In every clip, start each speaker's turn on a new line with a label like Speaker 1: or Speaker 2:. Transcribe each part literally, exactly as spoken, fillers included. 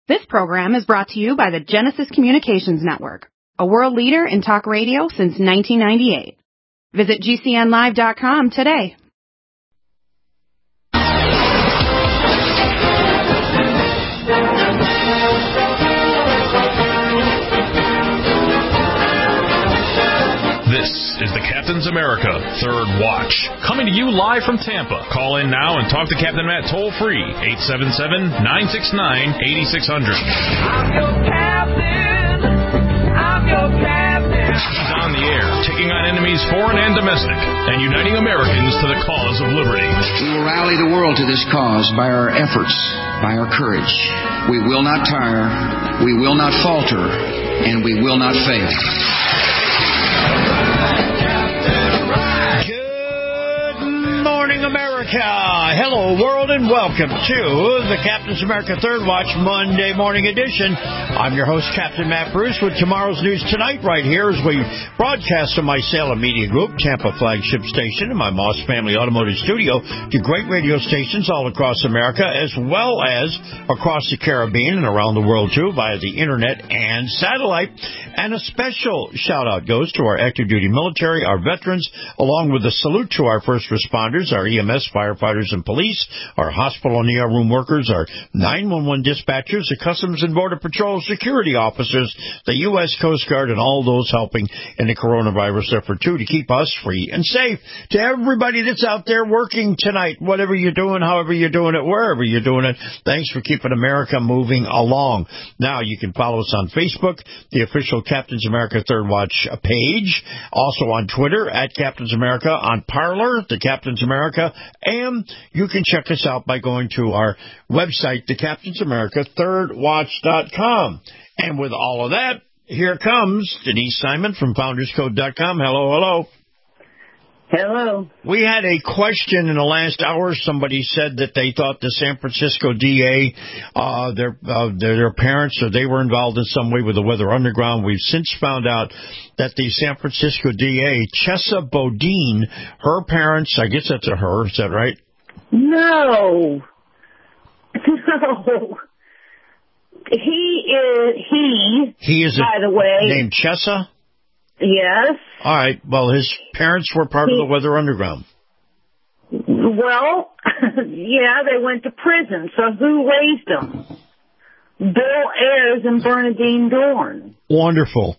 Speaker 1: This program is brought to you by the Genesis Communications Network, a world leader in talk radio since nineteen ninety-eight. Visit G C N live dot com today.
Speaker 2: This is the Captain's America Third Watch, coming to you live from Tampa. Call in now and talk to Captain Matt toll-free, eight seven seven, nine six nine, eight six zero zero.
Speaker 3: I'm your captain. I'm your captain.
Speaker 2: He's on the air, taking on enemies foreign and domestic, and uniting Americans to the cause of liberty.
Speaker 4: We will rally the world to this cause by our efforts, by our courage. We will not tire, we will not falter, and we will not fail.
Speaker 5: America. Hello, world, and welcome to the Captain's America Third Watch Monday morning edition. I'm your host, Captain Matt Bruce, with tomorrow's news tonight right here as we broadcast on my Salem Media Group, Tampa flagship station, and my Moss Family Automotive Studio to great radio stations all across America, as well as across the Caribbean and around the world, too, via the Internet and satellite. And a special shout-out goes to our active duty military, our veterans, along with a salute to our first responders, our E M S, firefighters, and police, our hospital and E R room workers, our nine one one dispatchers, the Customs and Border Patrol security officers, the U S Coast Guard, and all those helping in the coronavirus effort, too, to keep us free and safe. To everybody that's out there working tonight, whatever you're doing, however you're doing it, wherever you're doing it, thanks for keeping America moving along. Now, you can follow us on Facebook, the official Captain's America Third Watch page, also on Twitter, at Captain's America, on Parler, the Captain's America, and you can check us out by going to our website, the Captain's America Third Watch dot com. And with all of that, here comes Denise Simon from Founders Code dot com. Hello, hello.
Speaker 6: Hello.
Speaker 5: We had a question in the last hour. Somebody said that they thought the San Francisco D A, uh, their, uh, their their parents, or they were involved in some way with the Weather Underground. We've since found out that the San Francisco D A, Chesa Boudin, her parents, I guess that's a her, is that right?
Speaker 6: No. No. He is, he,
Speaker 5: he is
Speaker 6: by
Speaker 5: a,
Speaker 6: the way.
Speaker 5: named Chesa?
Speaker 6: Yes.
Speaker 5: All right. Well, his parents were part he, of the Weather Underground.
Speaker 6: Well, yeah, they went to prison. So who raised them? Bill Ayers and Bernadine Dorn.
Speaker 5: Wonderful.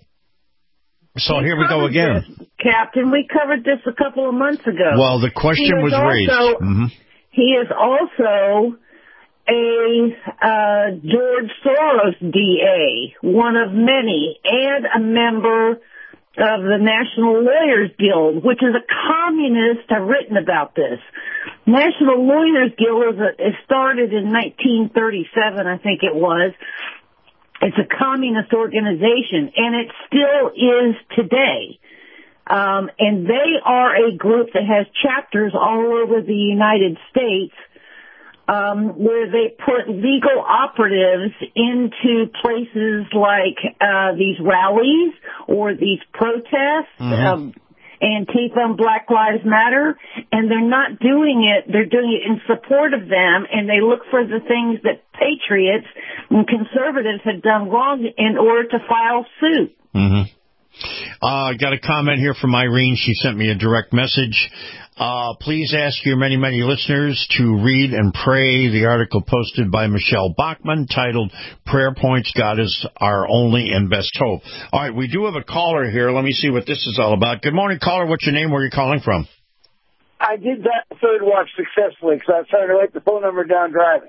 Speaker 5: So
Speaker 6: we
Speaker 5: here we go again.
Speaker 6: This, Captain, we covered this a couple of months ago.
Speaker 5: Well, the question was
Speaker 6: also,
Speaker 5: raised. Mm-hmm.
Speaker 6: He is also a uh, George Soros D A, one of many, and a member of the National Lawyers Guild, which is a communist. I've written about this. National Lawyers Guild is a, it started in nineteen thirty-seven, I think it was. It's a communist organization, and it still is today. Um, and they are a group that has chapters all over the United States, Um, where they put legal operatives into places like uh, these rallies or these protests,
Speaker 5: mm-hmm.
Speaker 6: um, Antifa and Black Lives Matter, and they're not doing it, they're doing it in support of them, and they look for the things that patriots and conservatives have done wrong in order to file suit.
Speaker 5: Mm-hmm. Uh, I got a comment here from Irene. She sent me a direct message. Uh, please ask your many, many listeners to read and pray the article posted by Michelle Bachman titled Prayer Points, God is Our Only and Best Hope. All right, we do have a caller here. Let me see what this is all about. Good morning, caller. What's your name? Where are you calling from?
Speaker 7: I did that third watch successfully because I was trying to write the phone number down driving.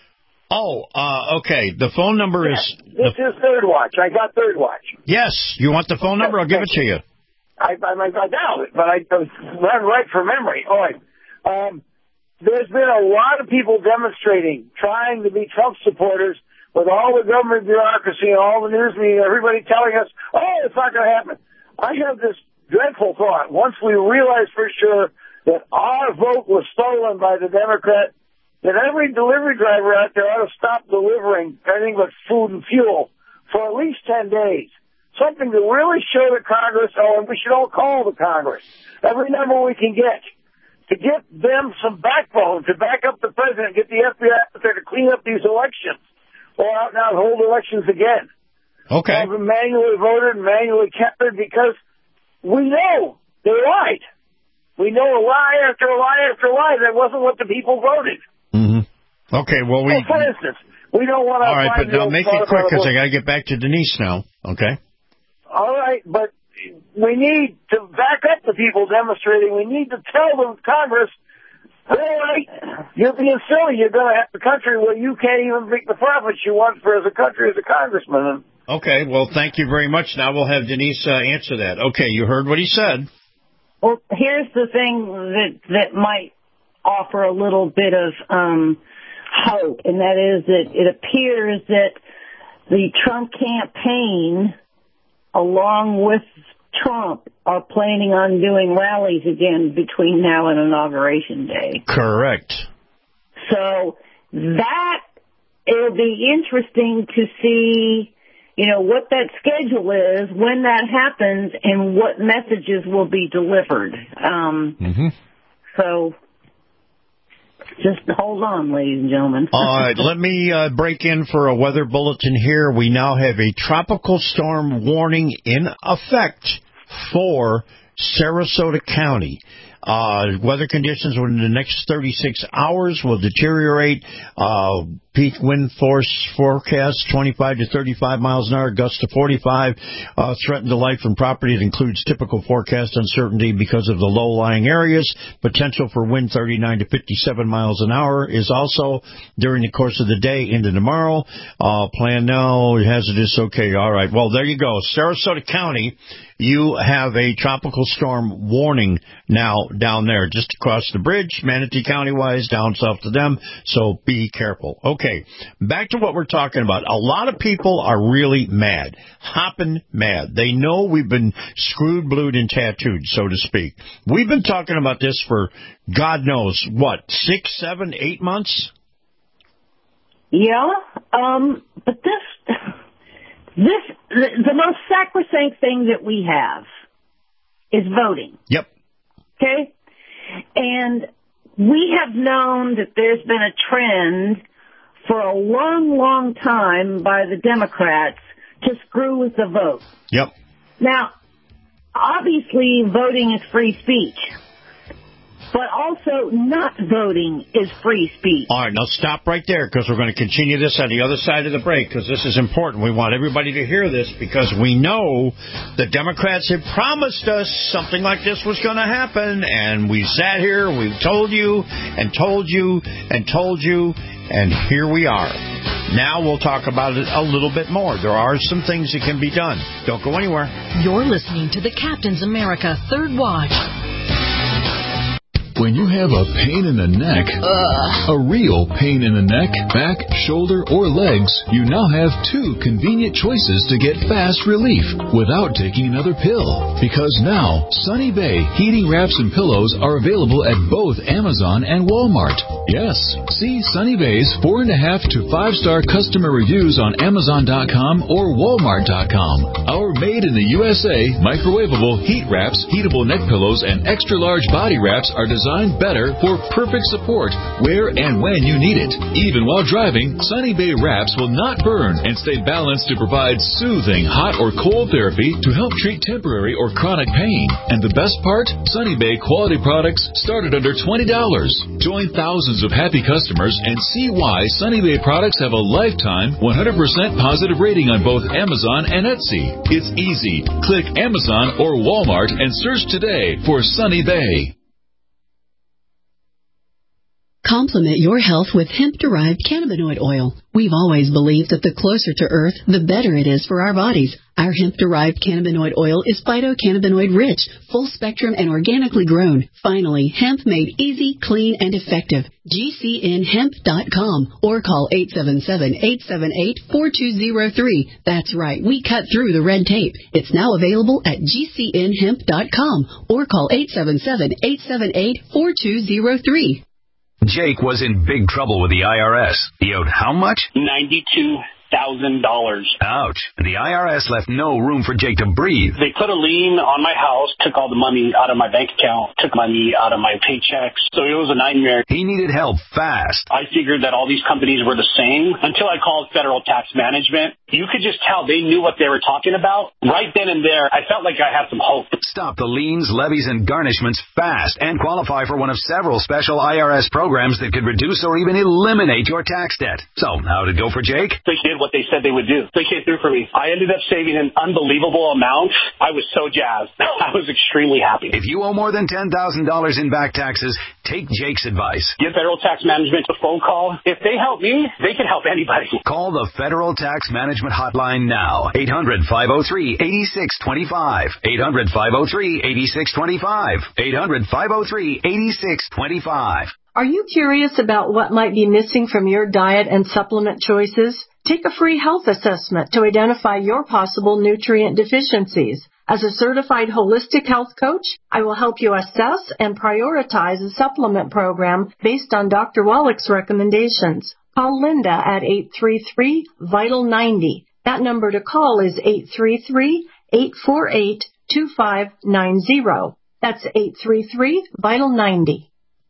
Speaker 5: Oh, uh, okay. The phone number
Speaker 7: yeah,
Speaker 5: is...
Speaker 7: This
Speaker 5: the,
Speaker 7: is third watch. I got third watch.
Speaker 5: Yes. You want the phone number? I'll give it to you.
Speaker 7: I, I, I doubt it, but I was not right from memory. All right. Um, there's been a lot of people demonstrating, trying to be Trump supporters with all the government bureaucracy and all the news media, everybody telling us, oh, it's not going to happen. I have this dreadful thought. Once we realize for sure that our vote was stolen by the Democrat, that every delivery driver out there ought to stop delivering anything but food and fuel for at least ten days. Something to really show the Congress, oh, and we should all call the Congress, every number we can get, to get them some backbone, to back up the president, get the F B I out there to clean up these elections. go out now and hold elections again.
Speaker 5: Okay.
Speaker 7: Have them manually voted and manually counted because we know they lied. We know a lie after a lie after a lie. That wasn't what the people voted.
Speaker 5: Mm-hmm. Okay, well, we...
Speaker 7: Well, for instance, we don't want to...
Speaker 5: All right, but now make it quick because I got to get back to Denise now, okay?
Speaker 7: All right, but we need to back up the people demonstrating. We need to tell the Congress, all right, you're being silly. You're going to have a country where you can't even make the profits you want for as a country as a congressman.
Speaker 5: Okay, well, thank you very much. Now we'll have Denise uh, answer that. Okay, you heard what he said.
Speaker 6: Well, here's the thing that that might offer a little bit of um, hope, and that is that it appears that the Trump campaign, along with Trump, are planning on doing rallies again between now and Inauguration Day.
Speaker 5: Correct.
Speaker 6: So that, it'll be interesting to see, you know, what that schedule is, when that happens, and what messages will be delivered. Um,
Speaker 5: mm-hmm.
Speaker 6: So just hold on, ladies and gentlemen.
Speaker 5: All right, let me uh, break in for a weather bulletin here. We now have a tropical storm warning in effect for Sarasota County. Uh, weather conditions within the next thirty-six hours will deteriorate. Uh, peak wind force forecast twenty-five to thirty-five miles an hour, gusts to forty-five. Uh, threaten to life and property. It includes typical forecast uncertainty because of the low-lying areas. Potential for wind thirty-nine to fifty-seven miles an hour is also during the course of the day into tomorrow. Uh, plan now, hazardous. Okay, all right. Well, there you go. Sarasota County, you have a tropical storm warning now down there, just across the bridge, Manatee County-wise, down south to them, so be careful. Okay, back to what we're talking about. A lot of people are really mad, hopping mad. They know we've been screwed, blued, and tattooed, so to speak. We've been talking about this for, God knows, what, six, seven, eight months?
Speaker 6: Yeah, um, but this... This, the, the most sacrosanct thing that we have is voting.
Speaker 5: Yep.
Speaker 6: Okay? And we have known that there's been a trend for a long, long time by the Democrats to screw with the vote.
Speaker 5: Yep.
Speaker 6: Now, obviously voting is free speech. But also not voting is free speech.
Speaker 5: All right, now stop right there because we're going to continue this on the other side of the break because this is important. We want everybody to hear this because we know the Democrats have promised us something like this was going to happen, and we sat here, we've told you and told you and told you, and here we are. Now we'll talk about it a little bit more. There are some things that can be done. Don't go anywhere.
Speaker 8: You're listening to the Captain's America Third Watch.
Speaker 9: When you have a pain in the neck, Ugh. a real pain in the neck, back, shoulder, or legs, you now have two convenient choices to get fast relief without taking another pill. Because now, Sunny Bay heating wraps and pillows are available at both Amazon and Walmart. Yes, see Sunny Bay's four and a half to five star customer reviews on Amazon dot com or Walmart dot com. Our made in the U S A microwavable heat wraps, heatable neck pillows, and extra large body wraps are designed better for perfect support where and when you need it. Even while driving, Sunny Bay wraps will not burn and stay balanced to provide soothing hot or cold therapy to help treat temporary or chronic pain. And the best part? Sunny Bay quality products start at under twenty dollars. Join thousands of happy customers and see why Sunny Bay products have a lifetime one hundred percent positive rating on both Amazon and Etsy. It's easy. Click Amazon or Walmart and search today for Sunny Bay.
Speaker 10: Complement your health with hemp-derived cannabinoid oil. We've always believed that the closer to Earth, the better it is for our bodies. Our hemp-derived cannabinoid oil is phytocannabinoid-rich, full-spectrum, and organically grown. Finally, hemp made easy, clean, and effective. G C N hemp dot com or call eight seven seven, eight seven eight, four two zero three. That's right, we cut through the red tape. It's now available at G C N hemp dot com or call eight seven seven, eight seven eight, four two zero three.
Speaker 11: Jake was in big trouble with the I R S. He owed how much?
Speaker 12: ninety-two
Speaker 11: thousand dollars.
Speaker 12: Ouch. The I R S left no room for Jake to breathe.
Speaker 11: They put a lien on my house, took all the money out of my bank account, took money out of my paychecks. So it was a nightmare.
Speaker 12: He needed help fast.
Speaker 11: I figured that all these companies were the same until I called Federal Tax Management. You could just tell they knew what they were talking about. Right then and there, I felt like I had some hope.
Speaker 12: Stop the liens, levies, and garnishments fast and qualify for one of several special I R S programs that could reduce or even eliminate your tax debt. So, how'd it go for Jake?
Speaker 11: They did what they said they would do. They came through for me. I ended up saving an unbelievable amount. I was so jazzed. I was extremely happy.
Speaker 12: If you owe more than ten thousand dollars in back taxes, take Jake's advice.
Speaker 11: Give Federal Tax Management a phone call. If they help me, they can help anybody.
Speaker 12: Call the Federal Tax Management Hotline now. eight hundred, five oh three, eight six two five. eight hundred, five oh three, eight six two five. eight hundred, five oh three, eight six two five.
Speaker 13: Are you curious about what might be missing from your diet and supplement choices? Take a free health assessment to identify your possible nutrient deficiencies. As a certified holistic health coach, I will help you assess and prioritize a supplement program based on Doctor Wallach's recommendations. Call Linda at eight three three, vital ninety. That number to call is eight three three, eight four eight, two five nine zero. That's eight three three, vital ninety.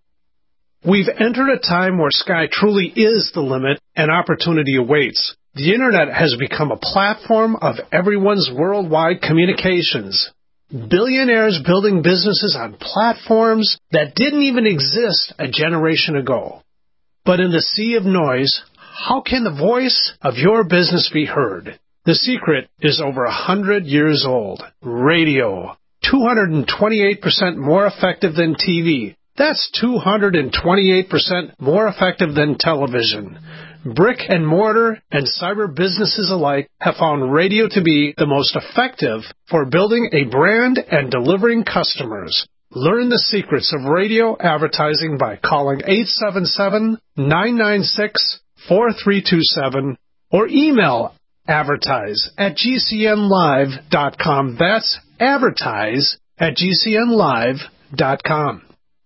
Speaker 14: We've entered a time where sky truly is the limit and opportunity awaits. The Internet has become a platform of everyone's worldwide communications. Billionaires building businesses on platforms that didn't even exist a generation ago. But in the sea of noise, how can the voice of your business be heard? The secret is over a hundred years old. Radio. two hundred twenty-eight percent more effective than T V. That's two hundred twenty-eight percent more effective than television. Brick and mortar and cyber businesses alike have found radio to be the most effective for building a brand and delivering customers. Learn the secrets of radio advertising by calling eight seven seven, nine nine six, four three two seven or email advertise at g c n live dot com. That's advertise at g c n live dot com.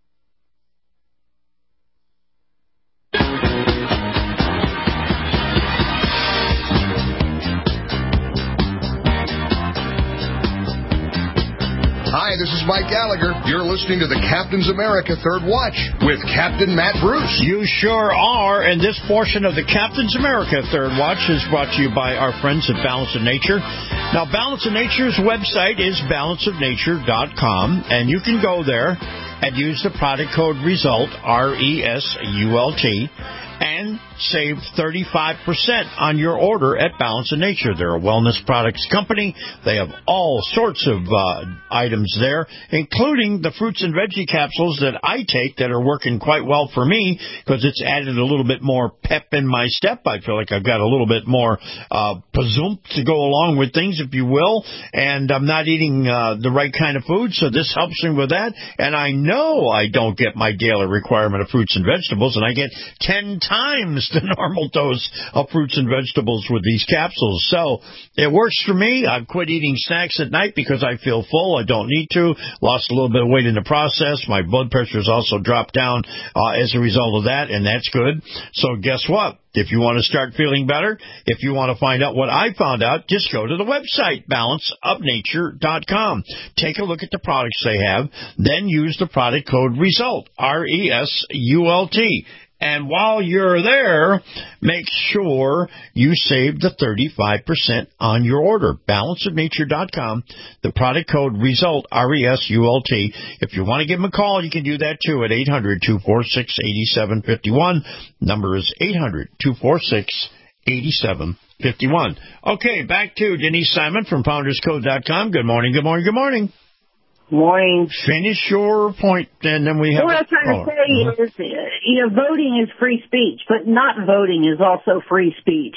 Speaker 15: Hi, this is Mike Gallagher. You're listening to the Captain's America Third Watch with Captain Matt Bruce.
Speaker 5: You sure are, and this portion of the Captain's America Third Watch is brought to you by our friends at Balance of Nature. Now, Balance of Nature's website is balance of nature dot com, and you can go there and use the product code RESULT, R E S U L T, and save thirty-five percent on your order at Balance of Nature. They're a wellness products company. They have all sorts of uh, items there, including the fruits and veggie capsules that I take that are working quite well for me because it's added a little bit more pep in my step. I feel like I've got a little bit more uh, pazoomph to go along with things, if you will, and I'm not eating uh, the right kind of food, so this helps me with that. And I know I don't get my daily requirement of fruits and vegetables, and I get ten times the normal dose of fruits and vegetables with these capsules. So it works for me. I've quit eating snacks at night because I feel full. I don't need to. Lost a little bit of weight in the process. My blood pressure has also dropped down uh, as a result of that, and that's good. So guess what? If you want to start feeling better, if you want to find out what I found out, just go to the website, balance of nature dot com. Take a look at the products they have, then use the product code RESULT, R E S U L T. And while you're there, make sure you save the thirty-five percent on your order. balance of nature dot com, the product code RESULT, R E S U L T. If you want to give them a call, you can do that too at eight hundred, two four six, eight seven five one. Number is eight hundred, two four six, eight seven five one. Okay, back to Denise Simon from founders code dot com. Good morning, good morning, good morning.
Speaker 6: Morning.
Speaker 5: Finish your point, and then we have...
Speaker 6: What I'm trying to say is, you know, voting is free speech, but not voting is also free speech.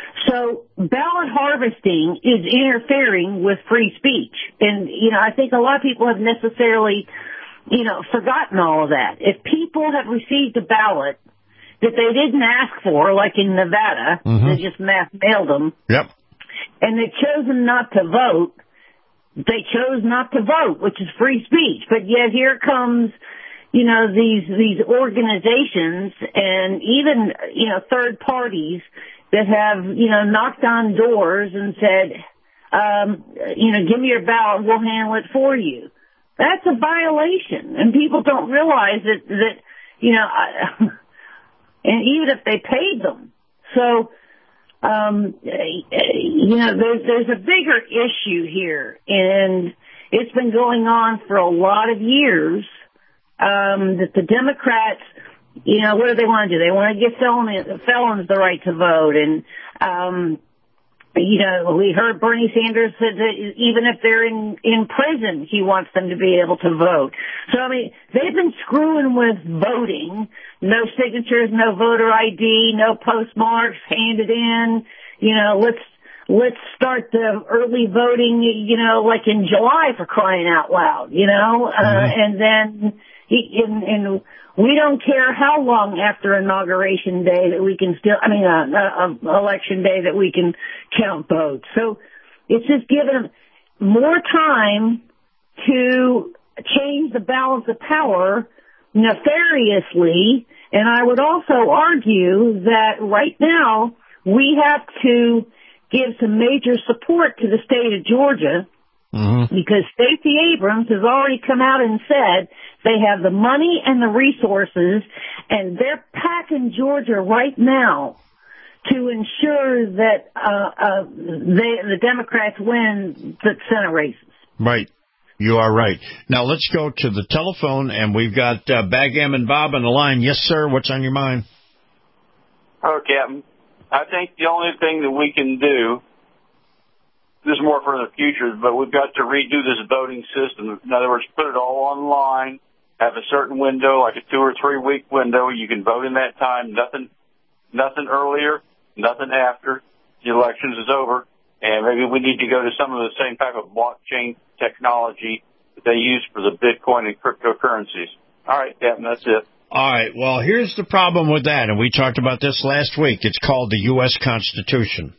Speaker 6: So ballot harvesting is interfering with free speech. And, you know, I think a lot of people have necessarily, you know, forgotten all of that. If people have received a ballot that they didn't ask for, like in Nevada, mm-hmm. they just mass mailed them,
Speaker 5: yep.
Speaker 6: and they've chosen not to vote, they chose not to vote, which is free speech. But yet here comes, you know, these these organizations and even, you know, third parties that have, you know, knocked on doors and said, um, you know, give me your ballot, we'll handle it for you. That's a violation, and people don't realize that, that you know, I, and even if they paid them. So, um, you know, there's, there's a bigger issue here, and it's been going on for a lot of years, um, that the Democrats, you know, what do they want to do? They want to give felon, felons the right to vote, and, um, you know, we heard Bernie Sanders said that even if they're in, in prison, he wants them to be able to vote. So, I mean, they've been screwing with voting. No signatures, no voter I D, no postmarks, hand it in. You know, let's, let's start the early voting, you know, like in July, for crying out loud, you know, uh, mm-hmm. and then, he, and, and we don't care how long after Inauguration Day that we can still, I mean, uh, uh, Election Day that we can count votes. So it's just given more time to change the balance of power nefariously. And I would also argue that right now we have to give some major support to the state of Georgia, mm-hmm. because Stacey Abrams has already come out and said they have the money and the resources, and they're packing Georgia right now to ensure that uh, uh, they, the Democrats win the Senate races.
Speaker 5: Right. You are right. Now let's go to the telephone, and we've got uh, Backgammon Bob on the line. Yes, sir. What's on your mind?
Speaker 16: Oh, Captain. I think the only thing that we can do, this is more for the future, but we've got to redo this voting system. In other words, put it all online, have a certain window, like a two or three week window. You can vote in that time. Nothing, nothing earlier, nothing after the elections is over. And maybe we need to go to some of the same type of blockchain technology that they use for the Bitcoin and cryptocurrencies. All right, Captain, that's it.
Speaker 5: All right, well, here's the problem with that, and we talked about this last week. It's called the U S Constitution.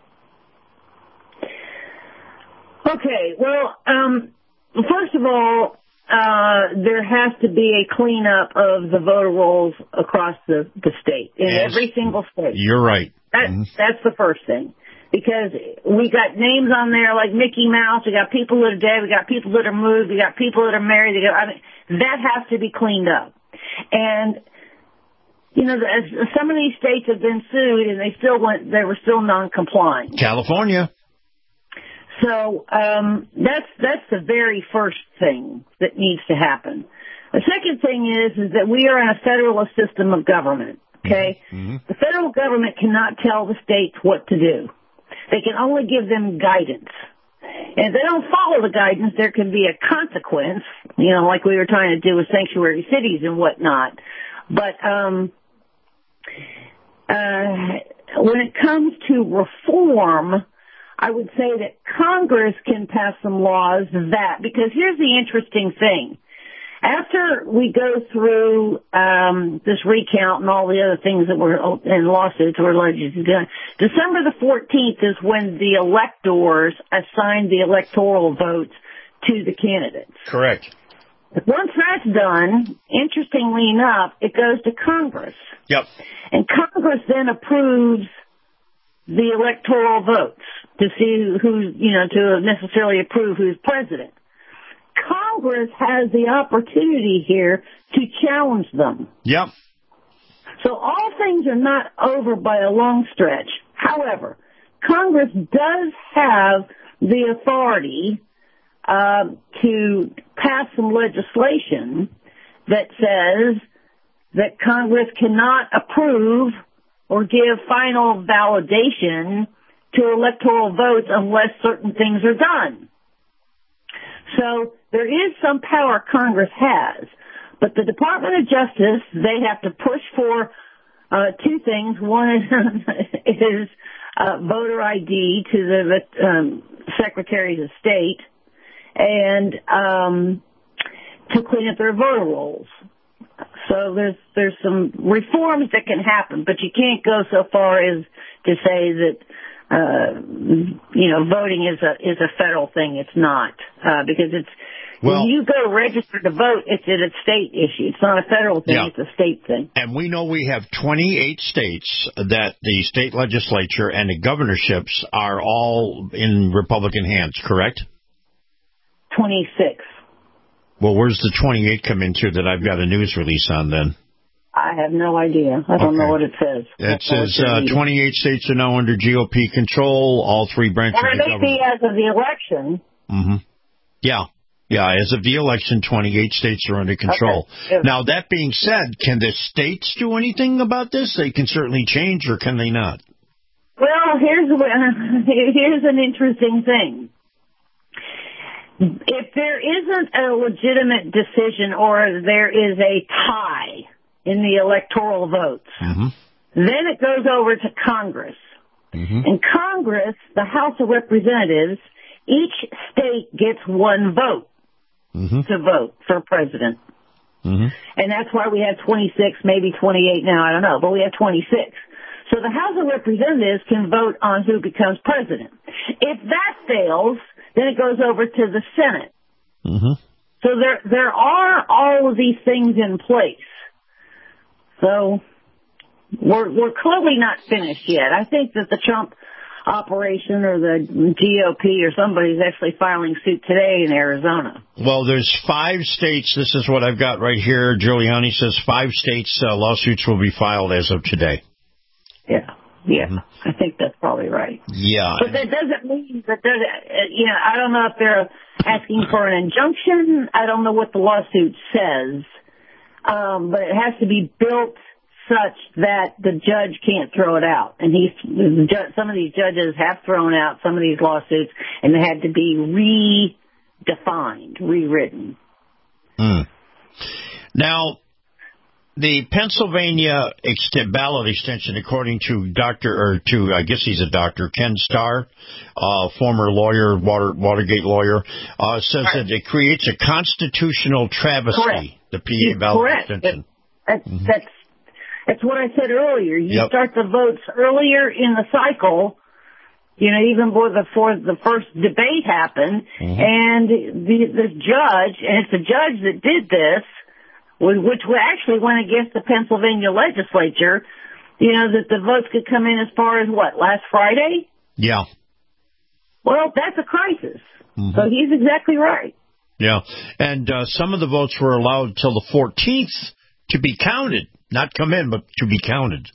Speaker 6: Okay, well, um, first of all, uh, there has to be a cleanup of the voter rolls across the, the state, in yes. every single state.
Speaker 5: You're right.
Speaker 6: That, mm-hmm. That's the first thing. Because we got names on there like Mickey Mouse, we got people that are dead, we got people that are moved, we got people that are married. Got, I mean, that has to be cleaned up. And, you know, some of these states have been sued and they still went, they were still non-compliant.
Speaker 5: California.
Speaker 6: So, um, that's, that's the very first thing that needs to happen. The second thing is, is that we are in a federalist system of government, okay? Mm-hmm. The federal government cannot tell the states what to do. They can only give them guidance. And if they don't follow the guidance, there can be a consequence, you know, like we were trying to do with sanctuary cities and whatnot. But um, uh, when it comes to reform, I would say that Congress can pass some laws that, because here's the interesting thing. After we go through um, this recount and all the other things that were in lawsuits or alleged done, December the fourteenth is when the electors assign the electoral votes to the candidates.
Speaker 5: Correct.
Speaker 6: Once that's done, interestingly enough, it goes to Congress.
Speaker 5: Yep.
Speaker 6: And Congress then approves the electoral votes to see who, you know, to necessarily approve who's president. Congress has the opportunity here to challenge them.
Speaker 5: Yep.
Speaker 6: So all things are not over by a long stretch. However, Congress does have the authority uh, to pass some legislation that says that Congress cannot approve or give final validation to electoral votes unless certain things are done. So there is some power Congress has, but the Department of Justice, they have to push for uh, two things. One is, is uh, voter I D to the um, Secretaries of State, and um, to clean up their voter rolls. So there's there's some reforms that can happen, but you can't go so far as to say that Uh, you know, voting is a is a federal thing. It's not uh, because it's
Speaker 5: Well,
Speaker 6: when you go register to vote, it's a state issue. It's not a federal thing.
Speaker 5: Yeah.
Speaker 6: It's a state thing.
Speaker 5: And we know we have twenty-eight states that the state legislature and the governorships are all in Republican hands, correct?
Speaker 6: twenty-six.
Speaker 5: Well, where's the twenty-eight come into that I've got a news release on then?
Speaker 6: I have no idea. I don't
Speaker 5: Okay.
Speaker 6: know what it says.
Speaker 5: It says uh, twenty-eight states are now under G O P control, all three branches
Speaker 6: Or
Speaker 5: of
Speaker 6: it may
Speaker 5: government.
Speaker 6: be as of the election.
Speaker 5: Mm-hmm. Yeah. Yeah, as of the election, twenty-eight states are under control.
Speaker 6: Okay.
Speaker 5: Now, that being said, can the states do anything about this? They can certainly change, or can they not?
Speaker 6: Well, here's here's an interesting thing. If there isn't a legitimate decision or there is a tie in the electoral votes,
Speaker 5: mm-hmm.
Speaker 6: then it goes over to Congress.
Speaker 5: Mm-hmm.
Speaker 6: In Congress, the House of Representatives, each state gets one vote
Speaker 5: mm-hmm.
Speaker 6: to vote for president.
Speaker 5: Mm-hmm.
Speaker 6: And that's why we have twenty-six, maybe twenty-eight now, I don't know, but we have twenty-six. So the House of Representatives can vote on who becomes president. If that fails, then it goes over to the Senate.
Speaker 5: Mm-hmm.
Speaker 6: So there there are all of these things in place. So we're we're clearly not finished yet. I think that the Trump operation or the G O P or somebody's actually filing suit today in Arizona.
Speaker 5: Well, there's five states. This is what I've got right here. Giuliani says five states uh, lawsuits will be filed as of today.
Speaker 6: Yeah, yeah, mm-hmm. I think that's probably right.
Speaker 5: Yeah.
Speaker 6: But that doesn't mean that there's, you know, I don't know if they're asking for an injunction. I don't know what the lawsuit says. Um, but it has to be built such that the judge can't throw it out. And he's, some of these judges have thrown out some of these lawsuits, and they had to be redefined, rewritten.
Speaker 5: Mm. Now, the Pennsylvania ex- ballot extension, according to Doctor or to I guess he's a doctor, Ken Starr, uh, former lawyer, Water, Watergate lawyer, uh, says right. that it creates a constitutional travesty.
Speaker 6: Correct.
Speaker 5: The P A ballot
Speaker 6: Correct.
Speaker 5: extension.
Speaker 6: It, that's, mm-hmm. that's that's what I said earlier. You
Speaker 5: yep.
Speaker 6: start the votes earlier in the cycle. You know, even before the, before the first debate happened, mm-hmm. and the the judge, and it's the judge that did this, which actually went against the Pennsylvania legislature, you know, that the votes could come in as far as, what, last Friday?
Speaker 5: Yeah.
Speaker 6: Well, that's a crisis.
Speaker 5: Mm-hmm.
Speaker 6: So he's exactly right.
Speaker 5: Yeah. And uh, some of the votes were allowed till the fourteenth to be counted. Not come in, but to be counted.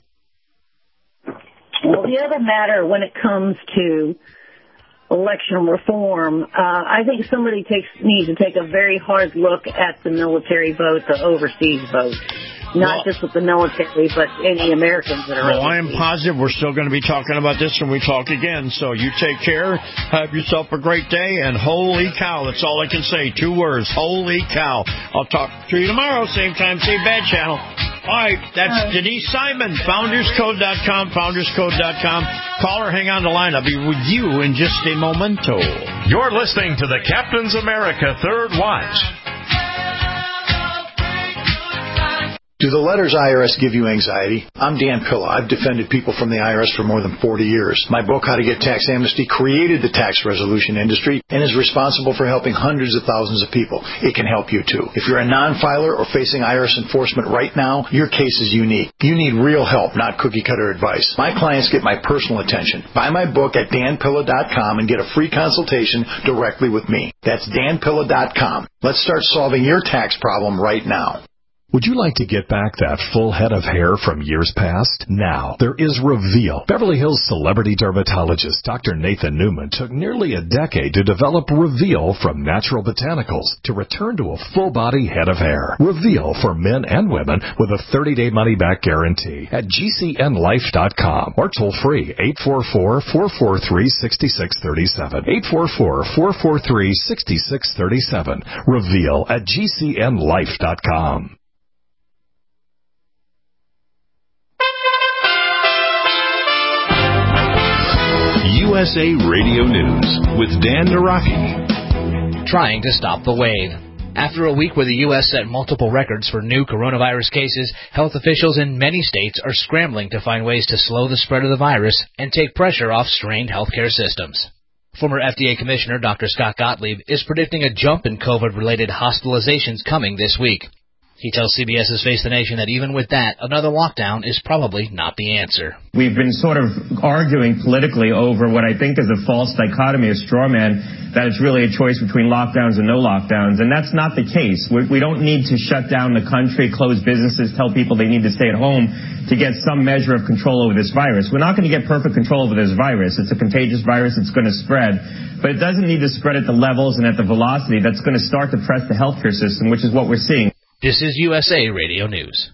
Speaker 6: Well, the other matter when it comes to election reform, uh, I think somebody takes needs to take a very hard look at the military vote, the overseas vote. Not well, just with the military, but any Americans that are
Speaker 5: Well,
Speaker 6: overseas.
Speaker 5: I am positive we're still going to be talking about this when we talk again. So you take care. Have yourself a great day. And holy cow, that's all I can say. Two words. Holy cow. I'll talk to you tomorrow. Same time, same bad channel. All right. That's uh, Denise Simon, founders code dot com, founders code dot com. Call her. Hang on the line. I'll be with you in just a momento.
Speaker 2: You're listening to the Captain's America Third Watch.
Speaker 17: Do the letters I R S give you anxiety? I'm Dan Pilla. I've defended people from the I R S for more than forty years. My book, How to Get Tax Amnesty, created the tax resolution industry and is responsible for helping hundreds of thousands of people. It can help you, too. If you're a non-filer or facing I R S enforcement right now, your case is unique. You need real help, not cookie-cutter advice. My clients get my personal attention. Buy my book at dan pilla dot com and get a free consultation directly with me. That's dan pilla dot com. Let's start solving your tax problem right now.
Speaker 18: Would you like to get back that full head of hair from years past? Now, there is Reveal. Beverly Hills celebrity dermatologist Doctor Nathan Newman took nearly a decade to develop Reveal from natural botanicals to return to a full-body head of hair. Reveal for men and women with a thirty-day money-back guarantee at G C N life dot com or toll-free eight four four, four four three, six six three seven. eight four four, four four three, six six three seven. Reveal at G C N life dot com.
Speaker 9: U S A Radio News with Dan Naraki.
Speaker 19: Trying to stop the wave. After a week where the U S set multiple records for new coronavirus cases, health officials in many states are scrambling to find ways to slow the spread of the virus and take pressure off strained healthcare systems. Former F D A Commissioner Doctor Scott Gottlieb is predicting a jump in COVID-related hospitalizations coming this week. He tells CBS's Face the Nation that even with that, another lockdown is probably not the answer.
Speaker 20: We've been sort of arguing politically over what I think is a false dichotomy, a straw man, that it's really a choice between lockdowns and no lockdowns, and that's not the case. We, we don't need to shut down the country, close businesses, tell people they need to stay at home to get some measure of control over this virus. We're not going to get perfect control over this virus. It's a contagious virus. It's going to spread, but it doesn't need to spread at the levels and at the velocity that's going to start to press the healthcare system, which is what we're seeing.
Speaker 19: This is U S A Radio News.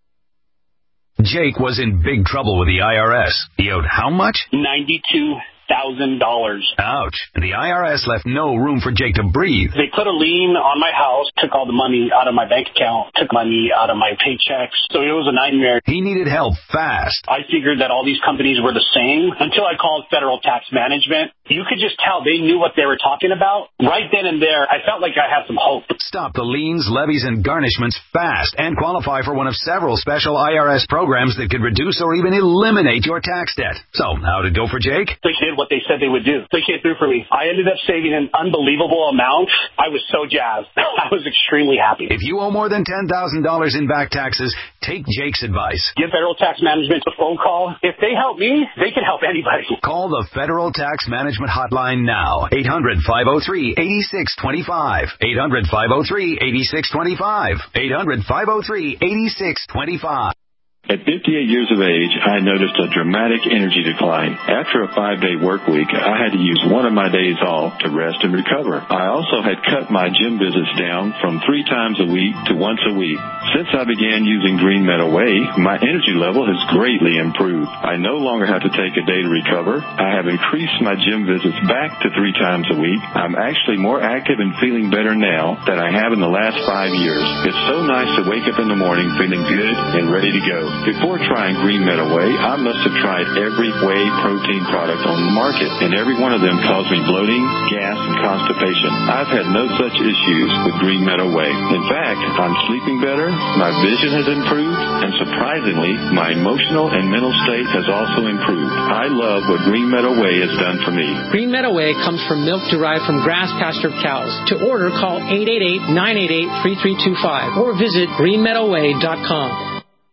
Speaker 12: Jake was in big trouble with the I R S. He owed how much?
Speaker 11: ninety-two thousand dollars.
Speaker 12: Ouch. And the I R S left no room for Jake to breathe.
Speaker 11: They put a lien on my house, took all the money out of my bank account, took money out of my paychecks. So it was a nightmare.
Speaker 12: He needed help fast.
Speaker 11: I figured that all these companies were the same until I called Federal Tax Management. You could just tell they knew what they were talking about. Right then and there, I felt like I had some hope.
Speaker 12: Stop the liens, levies, and garnishments fast and qualify for one of several special I R S programs that could reduce or even eliminate your tax debt. So, how'd it go for Jake?
Speaker 11: They did what they said they would do. They came through for me. I ended up saving an unbelievable amount. I was so jazzed. I was extremely happy.
Speaker 12: If you owe more than ten thousand dollars in back taxes, take Jake's advice.
Speaker 11: Give Federal Tax Management a phone call. If they help me, they can help anybody.
Speaker 12: Call the Federal Tax Management Hotline now. eight hundred, five oh three, eight six two five. eight hundred, five oh three, eight six two five. eight hundred, five oh three, eight six two five.
Speaker 21: At fifty-eight years of age, I noticed a dramatic energy decline. After a five-day work week, I had to use one of my days off to rest and recover. I also had cut my gym visits down from three times a week to once a week. Since I began using Green Meadow Whey, my energy level has greatly improved. I no longer have to take a day to recover. I have increased my gym visits back to three times a week. I'm actually more active and feeling better now than I have in the last five years. It's so nice to wake up in the morning feeling good and ready to go. Before trying Green Meadow Whey, I must have tried every whey protein product on the market, and every one of them caused me bloating, gas, and constipation. I've had no such issues with Green Meadow Whey. In fact, I'm sleeping better, my vision has improved, and surprisingly, my emotional and mental state has also improved. I love what Green Meadow Whey has done for me.
Speaker 22: Green Meadow Whey comes from milk derived from grass-pastured cows. To order, call eight eight eight, nine eight eight, three three two five or visit green meadow whey dot com.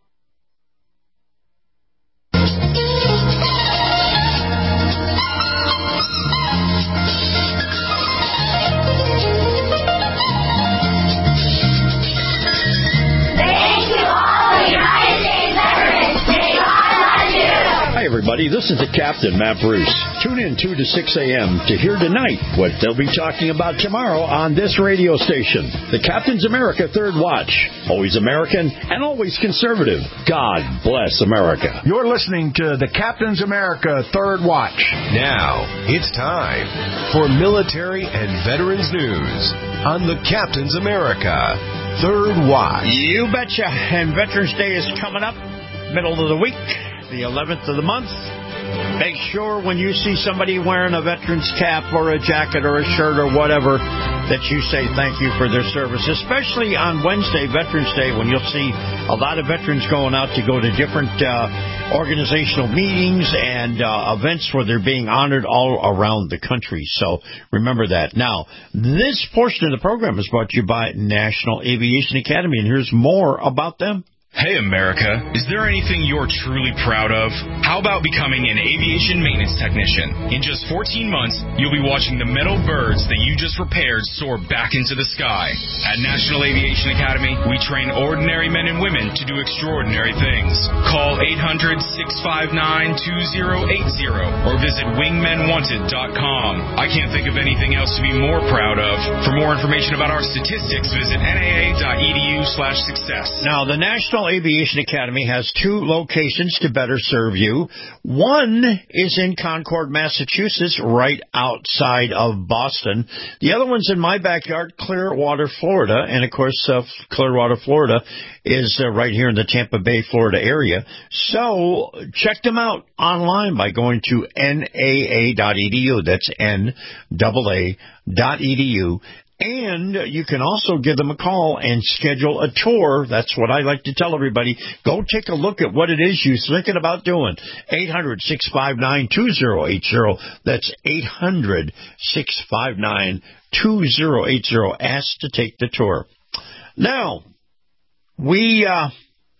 Speaker 5: Everybody, this is the Captain, Matt Bruce. Tune in two to six a.m. to hear tonight what they'll be talking about tomorrow on this radio station. The Captain's America Third Watch. Always American and always conservative. God bless America.
Speaker 23: You're listening to the Captain's America Third Watch.
Speaker 24: Now, it's time for military and veterans news on the Captain's America Third Watch.
Speaker 5: You betcha. And Veterans Day is coming up, middle of the week. The eleventh of the month. Make sure when you see somebody wearing a veteran's cap or a jacket or a shirt or whatever that you say thank you for their service, especially on Wednesday, Veterans Day, when you'll see a lot of veterans going out to go to different uh, organizational meetings and uh, events where they're being honored all around the country. So remember that. Now, this portion of the program is brought to you by National Aviation Academy, and here's more about them.
Speaker 25: Hey, America. Is there anything you're truly proud of? How about becoming an aviation maintenance technician? In just fourteen months, you'll be watching the metal birds that you just repaired soar back into the sky. At National Aviation Academy, we train ordinary men and women to do extraordinary things. Call eight hundred, six five nine, two oh eight oh or visit wingmen wanted dot com. I can't think of anything else to be more proud of. For more information about our statistics, visit N A A dot E D U slash success.
Speaker 5: Now, the National Aviation Academy has two locations to better serve you. One is in Concord, Massachusetts, right outside of Boston. The other one's in my backyard, Clearwater, Florida. And, of course, uh, Clearwater, Florida is uh, right here in the Tampa Bay, Florida area. So check them out online by going to N A A dot E D U. That's N A A dot E D U. And you can also give them a call and schedule a tour. That's what I like to tell everybody. Go take a look at what it is you're thinking about doing. eight hundred, six five nine, two zero eight zero. That's eight hundred, six five nine, two zero eight zero. Ask to take the tour. Now, we uh,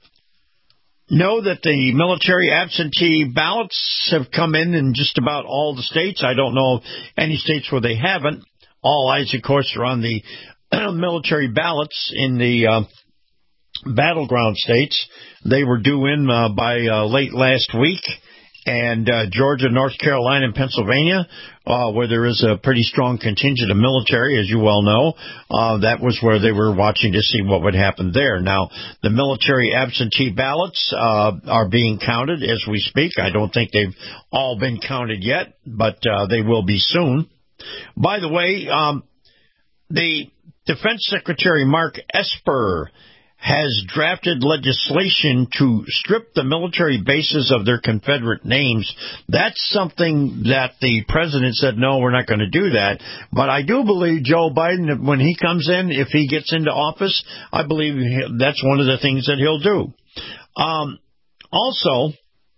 Speaker 5: know that the military absentee ballots have come in in just about all the states. I don't know of any states where they haven't. All eyes, of course, are on the military ballots in the uh, battleground states. They were due in uh, by uh, late last week. And uh, Georgia, North Carolina, and Pennsylvania, uh, where there is a pretty strong contingent of military, as you well know, uh, that was where they were watching to see what would happen there. Now, the military absentee ballots uh, are being counted as we speak. I don't think they've all been counted yet, but uh, they will be soon. By the way, um, the Defense Secretary Mark Esper has drafted legislation to strip the military bases of their Confederate names. That's something that the president said, no, we're not going to do that. But I do believe Joe Biden, when he comes in, if he gets into office, I believe that's one of the things that he'll do. Um, also,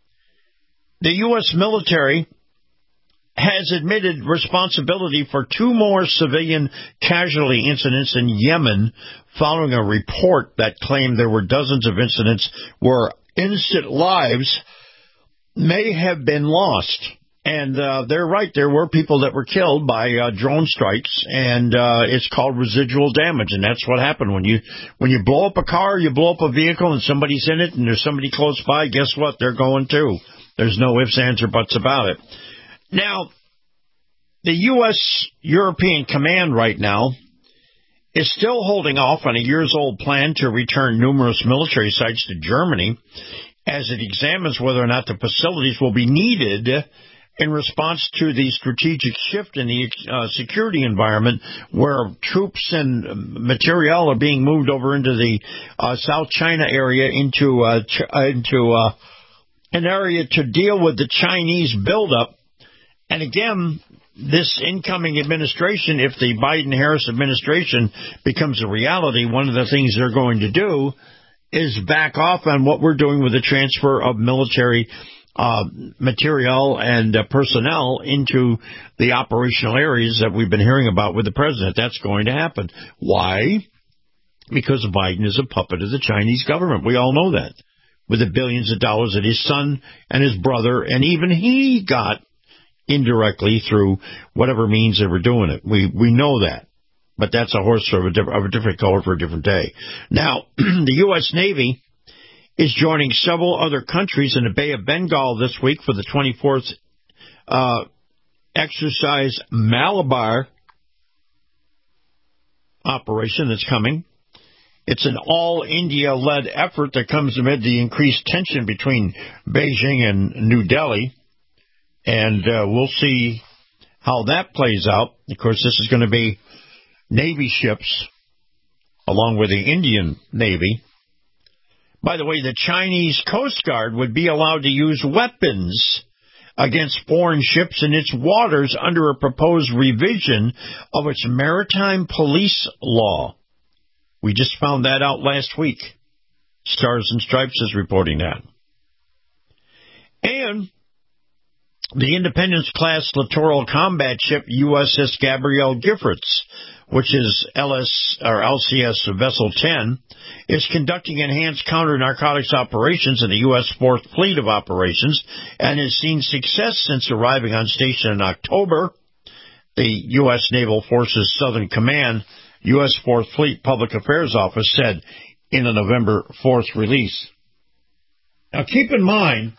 Speaker 5: the U S military has admitted responsibility for two more civilian casualty incidents in Yemen following a report that claimed there were dozens of incidents where innocent lives may have been lost. And uh, they're right. There were people that were killed by uh, drone strikes, and uh, it's called residual damage. And that's what happened when you when you blow up a car, you blow up a vehicle, and somebody's in it, and there's somebody close by. Guess what? They're going too. There's no ifs, ands, or buts about it. Now, the U S European Command right now is still holding off on a years-old plan to return numerous military sites to Germany as it examines whether or not the facilities will be needed in response to the strategic shift in the uh, security environment where troops and materiel are being moved over into the uh, South China area into, uh, ch- into uh, an area to deal with the Chinese buildup. And again, this incoming administration, if the Biden-Harris administration becomes a reality, one of the things they're going to do is back off on what we're doing with the transfer of military uh, material and uh, personnel into the operational areas that we've been hearing about with the president. That's going to happen. Why? Because Biden is a puppet of the Chinese government. We all know that. With the billions of dollars that his son and his brother, and even he got indirectly through whatever means they were doing it. We we know that. But that's a horse of a, diff- of a different color for a different day. Now, the U S Navy is joining several other countries in the Bay of Bengal this week for the twenty-fourth uh, exercise Malabar operation that's coming. It's an all-India-led effort that comes amid the increased tension between Beijing and New Delhi. And uh, we'll see how that plays out. Of course, this is going to be Navy ships along with the Indian Navy. By the way, the Chinese Coast Guard would be allowed to use weapons against foreign ships in its waters under a proposed revision of its maritime police law. We just found that out last week. Stars and Stripes is reporting that. And the Independence-class littoral combat ship U S S Gabrielle Giffords, which is L S or L C S Vessel ten, is conducting enhanced counter-narcotics operations in the U S Fourth Fleet of Operations and has seen success since arriving on station in October. The U S Naval Forces Southern Command, U S Fourth Fleet Public Affairs Office said in a November fourth release. Now, keep in mind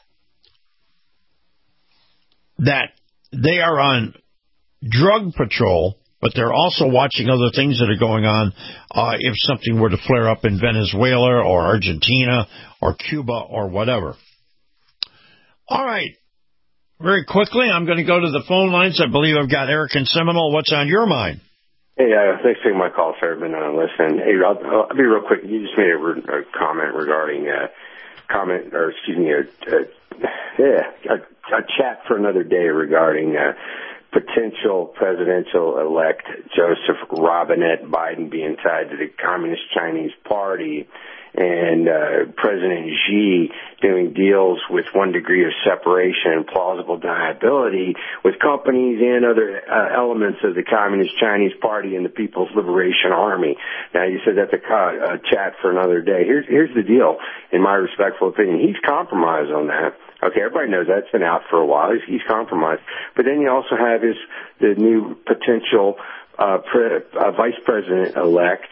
Speaker 5: that they are on drug patrol, but they're also watching other things that are going on uh, if something were to flare up in Venezuela or Argentina or Cuba or whatever. All right. Very quickly, I'm going to go to the phone lines. I believe I've got Eric in Seminole. What's on your mind?
Speaker 1: Hey, uh, thanks for taking my call, sir. I've been uh, listening. Hey, I'll, I'll be real quick. You just made a, a comment regarding uh, comment, or excuse me, a, a, yeah, a, a chat for another day regarding uh, potential presidential-elect Joseph Robinette Biden being tied to the Communist Chinese Party, and uh, President Xi doing deals with one degree of separation and plausible deniability with companies and other uh, elements of the Communist Chinese Party and the People's Liberation Army. Now, you said that's a, co- a chat for another day. Here's, here's the deal, in my respectful opinion. He's compromised on that. Okay, everybody knows that's been out for a while. He's, he's compromised. But then you also have his the new potential uh, pre- uh, vice president-elect,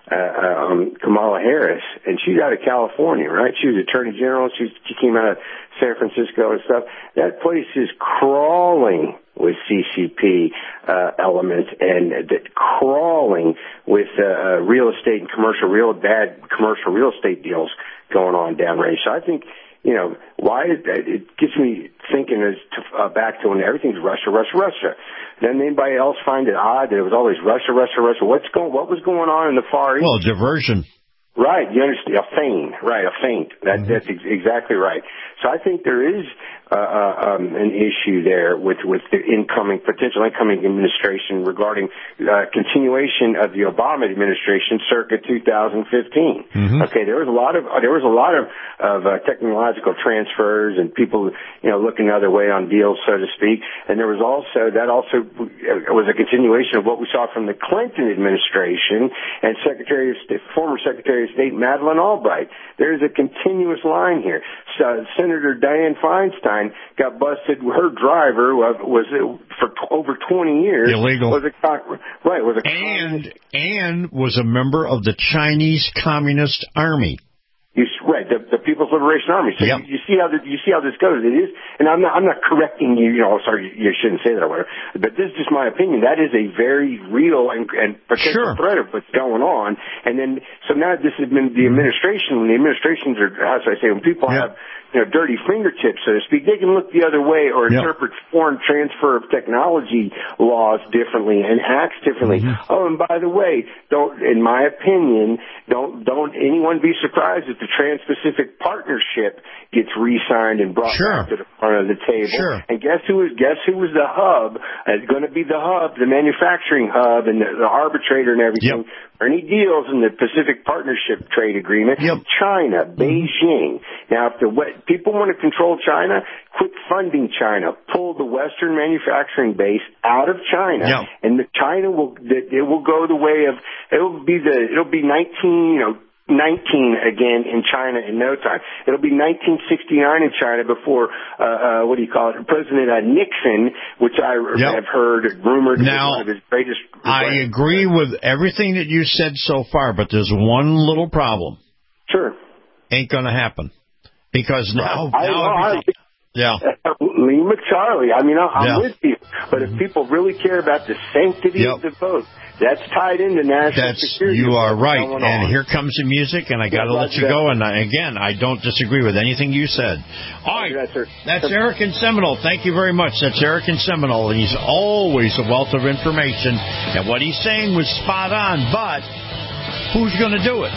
Speaker 1: Uh, um, Kamala Harris, and she's out of California, right? She was Attorney General. She, she came out of San Francisco and stuff. That place is crawling with C C P uh, elements and uh, crawling with uh, real estate and commercial real bad commercial real estate deals going on downrange. So I think, you know, why it, it gets me thinking as to, uh, back to when everything's Russia, Russia, Russia. Then anybody else find it odd that it was always Russia, Russia, Russia? What's going? What was going on in the Far East?
Speaker 5: Well, diversion.
Speaker 1: Right, you understand, a feint, right, a feint. That, mm-hmm. That's ex- exactly right. So I think there is uh, uh, um, an issue there with, with the incoming, potential incoming administration regarding uh, continuation of the Obama administration circa two thousand fifteen. Mm-hmm. Okay, there was a lot of, there was a lot of, of uh, technological transfers and people, you know, looking the other way on deals, so to speak. And there was also, that also was a continuation of what we saw from the Clinton administration and Secretary of State, former Secretary of State Madeleine Albright. There's a continuous line here. So Senator Dianne Feinstein got busted. Her driver was, was for over twenty years
Speaker 5: illegal.
Speaker 1: Was a right was a
Speaker 5: and and was a member of the Chinese Communist Army.
Speaker 1: You, right, the, the People's Liberation Army. So yep. you, you see how the, you see how this goes. It is, and I'm not I'm not correcting you. You know, sorry, you shouldn't say that or whatever. But this is just my opinion. That is a very real and, and potential sure. threat of what's going on. And then, so now this has been the administration. When the administrations are, how should I say, when people yep. have, you know, dirty fingertips, so to speak, they can look the other way or yep. interpret foreign transfer of technology laws differently and acts differently. Mm-hmm. Oh, and by the way, don't, in my opinion, don't don't anyone be surprised if the Trans-Pacific Partnership gets re-signed and brought
Speaker 5: sure.
Speaker 1: back to the front of the table.
Speaker 5: Sure.
Speaker 1: And guess who is guess who was the hub? It's going to be the hub, the manufacturing hub, and the, the arbitrator and everything. Yep. For any deals in the Pacific Partnership Trade Agreement, yep. China, Beijing. Now, if the people want to control China, quit funding China. Pull the Western manufacturing base out of China, yep. and the China will it will go the way of it'll be the it'll be nineteen you know. nineteen again in China in no time. It'll be nineteen sixty-nine in China before, uh, uh, what do you call it, President uh, Nixon, which I yep. have heard rumored
Speaker 5: now,
Speaker 1: one of his greatest.
Speaker 5: I agree with everything that you said so far, but there's one little problem.
Speaker 1: Sure.
Speaker 5: Ain't going to happen. Because now,
Speaker 1: I,
Speaker 5: now
Speaker 1: I,
Speaker 5: everything... Yeah.
Speaker 1: Lee McCharlie. I mean, I'm
Speaker 5: yeah. with
Speaker 1: you. But if people really care about the sanctity yep. of the vote, that's tied into national
Speaker 5: that's,
Speaker 1: security.
Speaker 5: You are right. And
Speaker 1: on.
Speaker 5: Here comes the music, and I got to yeah, let you go. And I, again, I don't disagree with anything you said. All right. That's, that's Eric in Seminole. Thank you very much. That's Eric in Seminole. And he's always a wealth of information. And what he's saying was spot on, but who's going to do it?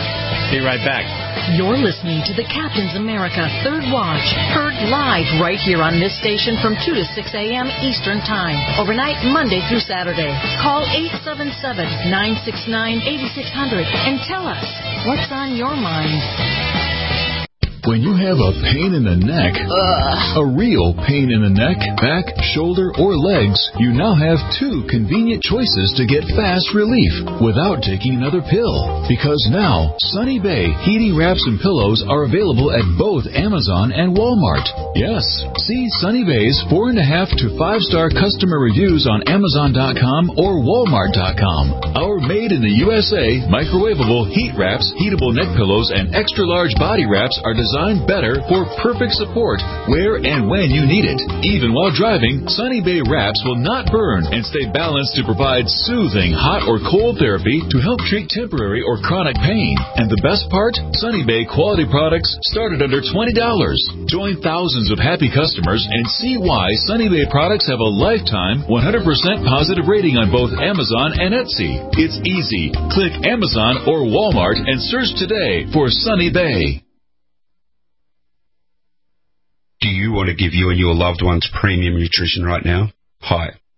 Speaker 5: Be right back.
Speaker 3: You're listening to the Captain's America Third Watch, heard live right here on this station from two to six a.m. Eastern Time, overnight Monday through Saturday. Call eight seven seven, nine six nine, eight six zero zero and tell us what's on your mind.
Speaker 9: When you have a pain in the neck, Ugh. a real pain in the neck, back, shoulder, or legs, you now have two convenient choices to get fast relief without taking another pill. Because now, Sunny Bay heating wraps and pillows are available at both Amazon and Walmart. Yes, see Sunny Bay's four and a half to five star customer reviews on Amazon dot com or Walmart dot com. Our made in the U S A microwavable heat wraps, heatable neck pillows, and extra large body wraps are designed Designed better for perfect support where and when you need it. Even while driving, Sunny Bay wraps will not burn and stay balanced to provide soothing hot or cold therapy to help treat temporary or chronic pain. And the best part? Sunny Bay quality products start at under twenty dollars. Join thousands of happy customers and see why Sunny Bay products have a lifetime one hundred percent positive rating on both Amazon and Etsy. It's easy. Click Amazon or Walmart and search today for Sunny Bay.
Speaker 4: Do you want to give you and your loved ones premium nutrition right now? Hi,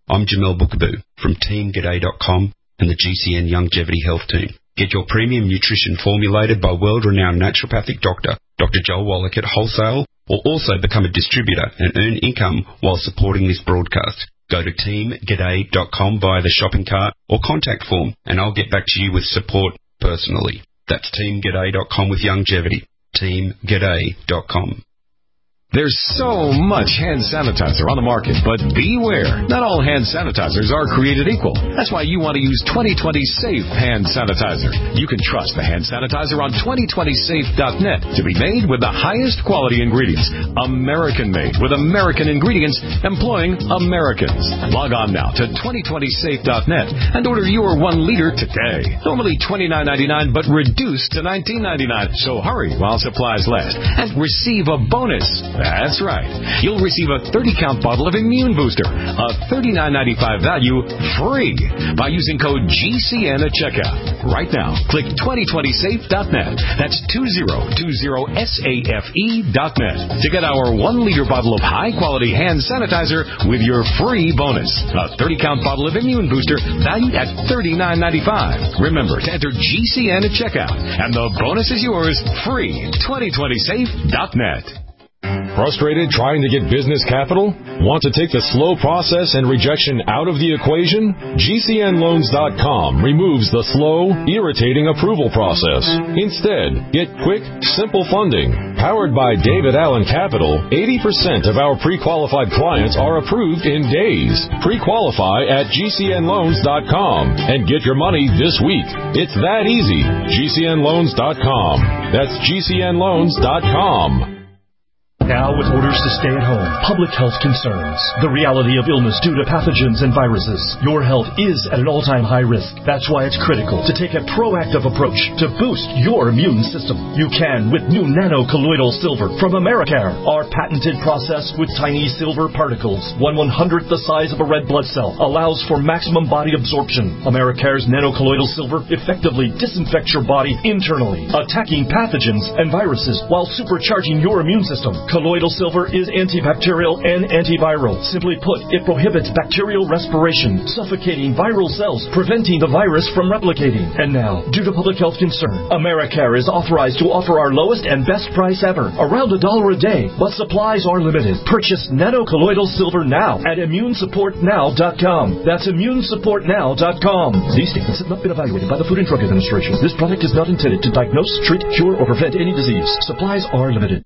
Speaker 4: I'm Jamel Bookaboo from team g'day dot com and the G C N Longevity Health Team. Get your premium nutrition formulated by world-renowned naturopathic doctor, Doctor Joel Wallach at wholesale, or also become a distributor and earn income while supporting this broadcast. Go to team g'day dot com via the shopping cart or contact form, and I'll get back to you with support personally. That's team g'day dot com with longevity. team g'day dot com.
Speaker 18: There's so much hand sanitizer on the market, but beware. Not all hand sanitizers are created equal. That's why you want to use twenty twenty Safe Hand Sanitizer. You can trust the hand sanitizer on twenty twenty safe dot net to be made with the highest quality ingredients. American-made with American ingredients employing Americans. Log on now to twenty twenty safe dot net and order your one liter today. Normally twenty-nine ninety-nine, but reduced to nineteen ninety-nine. So hurry while supplies last and receive a bonus. That's right. You'll receive a thirty count bottle of Immune Booster, a thirty-nine ninety-five value, free by using code G C N at checkout. Right now, click twenty twenty safe dot net. That's twenty twenty safe dot net to get our one liter bottle of high-quality hand sanitizer with your free bonus. A thirty count bottle of Immune Booster valued at thirty-nine ninety-five. Remember to enter G C N at checkout, and the bonus is yours free. twenty twenty safe dot net.
Speaker 7: Frustrated trying to get business capital? Want to take the slow process and rejection out of the equation? G C N loans dot com removes the slow, irritating approval process. Instead, get quick, simple funding. Powered by David Allen Capital, eighty percent of our pre-qualified clients are approved in days. Pre-qualify at G C N loans dot com and get your money this week. It's that easy. G C N loans dot com. That's G C N loans dot com.
Speaker 8: Now, with orders to stay at home, public health concerns, the reality of illness due to pathogens and viruses, your health is at an all-time high risk. That's why it's critical to take a proactive approach to boost your immune system. You can with new nano-colloidal silver from Americare. Our patented process with tiny silver particles, one one-hundredth the size of a red blood cell, allows for maximum body absorption. Americare's nano-colloidal silver effectively disinfects your body internally, attacking pathogens and viruses while supercharging your immune system. Colloidal silver is antibacterial and antiviral. Simply put, it prohibits bacterial respiration, suffocating viral cells, preventing the virus from replicating. And now, due to public health concern, Americare is authorized to offer our lowest and best price ever, around a dollar a day, but supplies are limited. Purchase nano-colloidal silver now at immune support now dot com. That's immune support now dot com. These statements have not been evaluated by the Food and Drug Administration. This product is not intended to diagnose, treat, cure, or prevent any disease. Supplies are limited.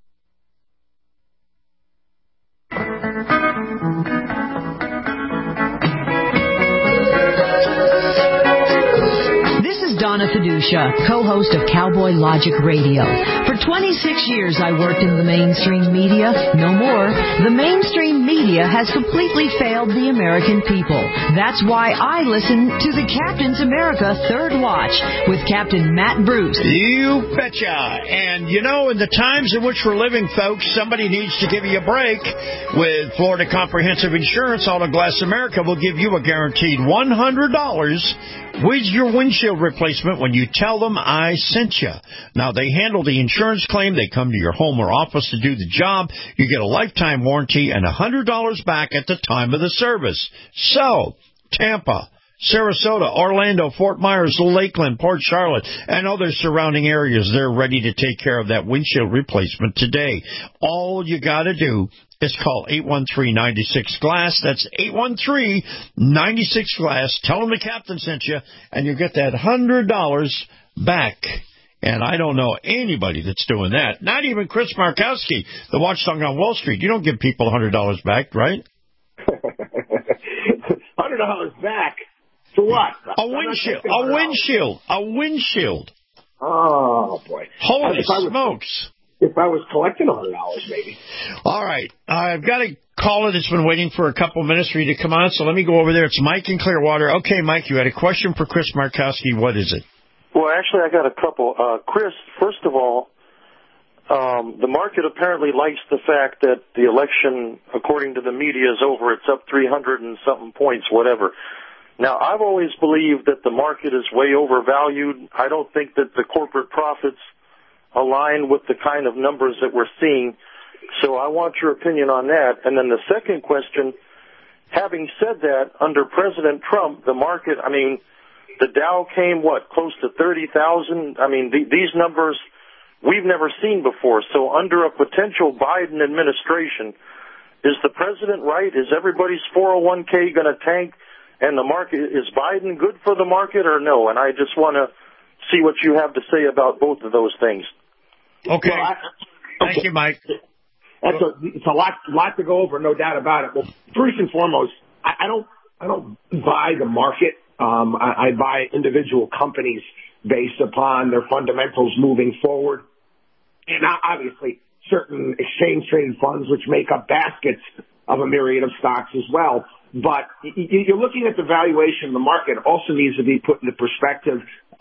Speaker 3: Donna Fiducia, co-host of Cowboy Logic Radio. For twenty-six years, I worked in the mainstream media. No more. The mainstream media has completely failed the American people. That's why I listen to the Captain's America Third Watch with Captain Matt Bruce.
Speaker 5: You betcha. And, you know, in the times in which we're living, folks, somebody needs to give you a break. With Florida Comprehensive Insurance, Auto Glass America will give you a guaranteed one hundred dollars with your windshield replacement when you tell them I sent you. Now, they handle the insurance claim. They come to your home or office to do the job. You get a lifetime warranty and one hundred dollars back at the time of the service. So, Tampa, Sarasota, Orlando, Fort Myers, Lakeland, Port Charlotte, and other surrounding areas, they're ready to take care of that windshield replacement today. All you got to do is call eight one three, nine six, glass. That's eight one three, nine six, glass. Tell them the captain sent you, and you get that one hundred dollars back. And I don't know anybody that's doing that. Not even Chris Markowski, the watchdog on Wall Street. You don't give people one hundred dollars back, right?
Speaker 10: one hundred dollars back? For what?
Speaker 5: A windshield. A windshield. A windshield.
Speaker 10: Oh, boy.
Speaker 5: Holy
Speaker 10: if I was,
Speaker 5: smokes.
Speaker 10: If I was collecting one hundred dollars, maybe.
Speaker 5: All right. I've got a caller that's been waiting for a couple of minutes for you to come on, so let me go over there. It's Mike in Clearwater. Okay, Mike, you had a question for Chris Markowski. What is it?
Speaker 13: Well, actually, I got a couple. Uh, Chris, first of all, um, the market apparently likes the fact that the election, according to the media, is over. It's up three hundred and something points, whatever. Now, I've always believed that the market is way overvalued. I don't think that the corporate profits align with the kind of numbers that we're seeing. So I want your opinion on that. And then the second question having said that, under President Trump, the market, I mean, the Dow came, what, close to thirty thousand? I mean, the, these numbers we've never seen before. So under a potential Biden administration, is the president right? Is everybody's four oh one k going to tank? And the market, is Biden good for the market or no? And I just want to see what you have to say about both of those things.
Speaker 5: Okay.
Speaker 10: Well, I,
Speaker 5: Thank
Speaker 10: okay.
Speaker 5: you, Mike.
Speaker 10: That's a, it's a lot, lot to go over, no doubt about it. Well, first and foremost, I, I don't, I don't buy the market. Um, I, I buy individual companies based upon their fundamentals moving forward, and obviously certain exchange traded funds which make up baskets of a myriad of stocks as well. But you're looking at the valuation of the market also needs to be put in the perspective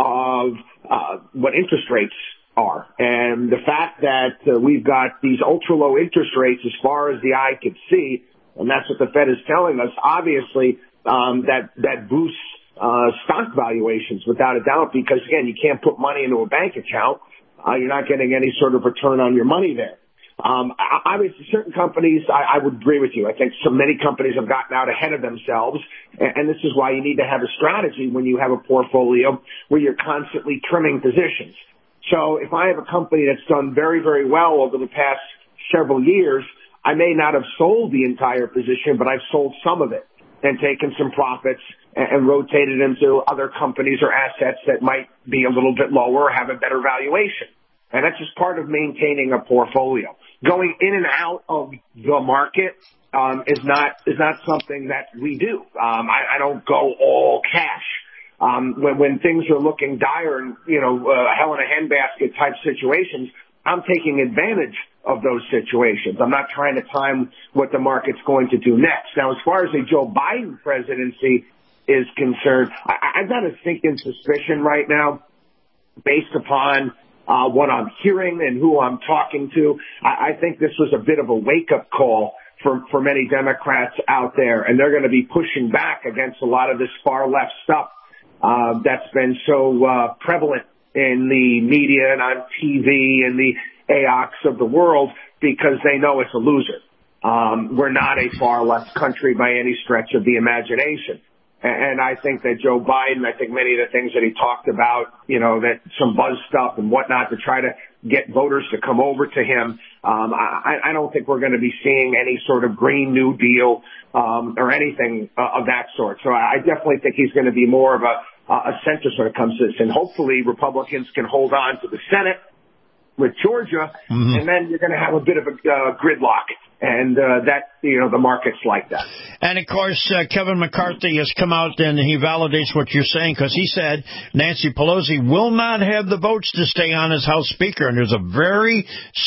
Speaker 10: of uh, what interest rates are. And the fact that uh, we've got these ultra low interest rates as far as the eye can see, and that's what the Fed is telling us, obviously um, that, that boosts uh, stock valuations without a doubt, because again, you can't put money into a bank account. Uh, you're not getting any sort of return on your money there. Um, obviously, certain companies, I, I would agree with you. I think so many companies have gotten out ahead of themselves, and, and this is why you need to have a strategy when you have a portfolio where you're constantly trimming positions. So if I have a company that's done very, very well over the past several years, I may not have sold the entire position, but I've sold some of it and taken some profits and, and rotated into other companies or assets that might be a little bit lower or have a better valuation. And that's just part of maintaining a portfolio. Going in and out of the market um, is not is not something that we do. Um, I, I don't go all cash. Um, when, when things are looking dire and, you know, uh, hell in a handbasket type situations, I'm taking advantage of those situations. I'm not trying to time what the market's going to do next. Now, as far as the Joe Biden presidency is concerned, I, I've got a sinking suspicion right now based upon Uh, what I'm hearing and who I'm talking to. I, I think this was a bit of a wake-up call for, for many Democrats out there, and they're going to be pushing back against a lot of this far-left stuff uh, that's been so uh, prevalent in the media and on T V and the A O Cs of the world, because they know it's a loser. Um, we're not a far-left country by any stretch of the imagination. And I think that Joe Biden, I think many of the things that he talked about, you know, that some buzz stuff and whatnot to try to get voters to come over to him, um, I, I don't think we're going to be seeing any sort of Green New Deal um, or anything uh, of that sort. So I definitely think he's going to be more of a, a centrist when it comes to this. And hopefully Republicans can hold on to the Senate with Georgia, mm-hmm. and then you're going to have a bit of a uh, gridlock. And uh, that, you know, the market's like that.
Speaker 5: And, of course, uh, Kevin McCarthy has come out and he validates what you're saying, because he said Nancy Pelosi will not have the votes to stay on as House Speaker. And there's a very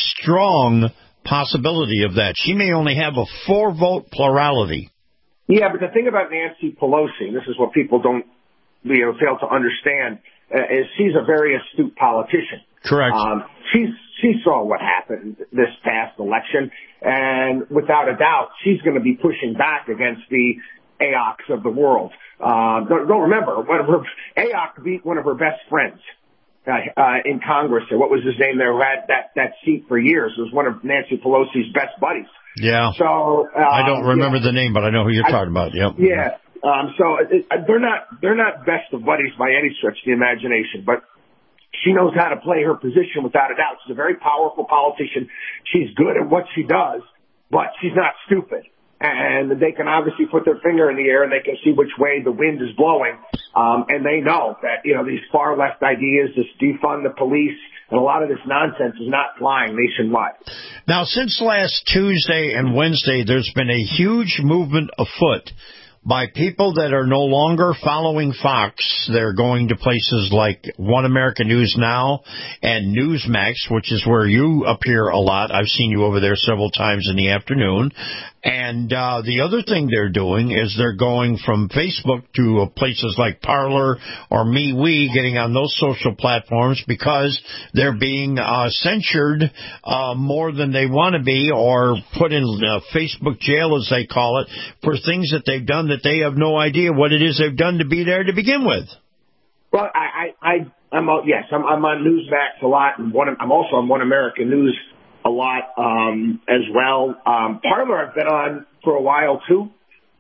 Speaker 5: strong possibility of that. She may only have a four-vote plurality.
Speaker 10: Yeah, but the thing about Nancy Pelosi, and this is what people don't, you know, fail to understand, uh, is she's a very astute politician.
Speaker 5: Correct.
Speaker 10: Um, she's, she saw what happened this past election, and without a doubt, she's going to be pushing back against the A O Cs of the world. Uh, don't, don't remember, one of her, A O C beat one of her best friends uh, uh, in Congress. What was his name there who had that, that seat for years? It was one of Nancy Pelosi's best buddies.
Speaker 5: Yeah.
Speaker 10: So uh,
Speaker 5: I don't remember
Speaker 10: yeah.
Speaker 5: the name, but I know who you're I, talking about. Yep.
Speaker 10: Yeah. Um, so it, they're not they're not best of buddies by any stretch of the imagination, but she knows how to play her position without a doubt. She's a very powerful politician. She's good at what she does, but she's not stupid. And they can obviously put their finger in the air and they can see which way the wind is blowing. Um, and they know that, you know, these far left ideas, this defund the police, and a lot of this nonsense is not flying nationwide.
Speaker 5: Now, since last Tuesday and Wednesday, there's been a huge movement afoot by people that are no longer following Fox. They're going to places like One American News Now and Newsmax, which is where you appear a lot. I've seen you over there several times in the afternoon. And uh, the other thing they're doing is they're going from Facebook to uh, places like Parler or MeWe, getting on those social platforms because they're being uh, censured uh, more than they want to be, or put in uh, Facebook jail, as they call it, for things that they've done that they have no idea what it is they've done to be there to begin with.
Speaker 10: Well, I, I, I I'm uh, yes, I'm, I'm on Newsmax a lot, and one, I'm also on One American News a lot um, as well. Um, Parler I've been on for a while too.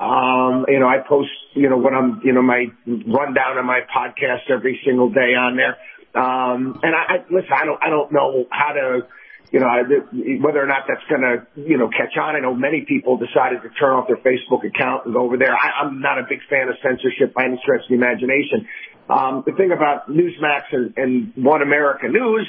Speaker 10: Um, you know, I post, you know, when I'm, you know, my rundown on my podcast every single day on there. Um, and I, I listen, I don't, I don't know how to, you know, whether or not that's going to, you know, catch on. I know many people decided to turn off their Facebook account and go over there. I, I'm not a big fan of censorship by any stretch of the imagination. Um, the thing about Newsmax and, and One America News